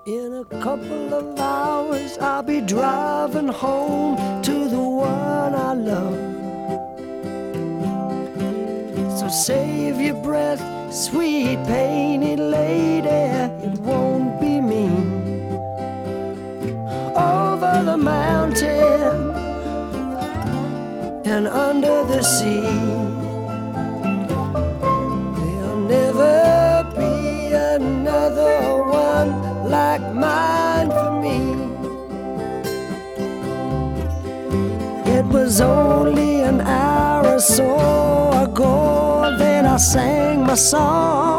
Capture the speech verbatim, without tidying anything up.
In a couple of hours I'll be driving home to the one I love. So save your breath, sweet painted lady, it won't be me. Over the mountain and under the sea, there'll never be another one like mine for me. It was only an hour or so ago that I sang my song.